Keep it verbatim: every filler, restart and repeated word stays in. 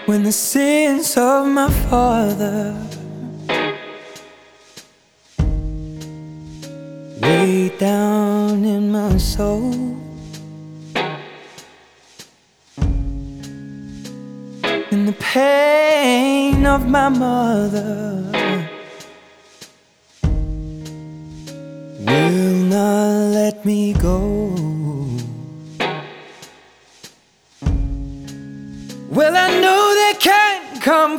when the sins of my father way down in my soul, and the pain of my mother will not let me go. Well, I know they can't come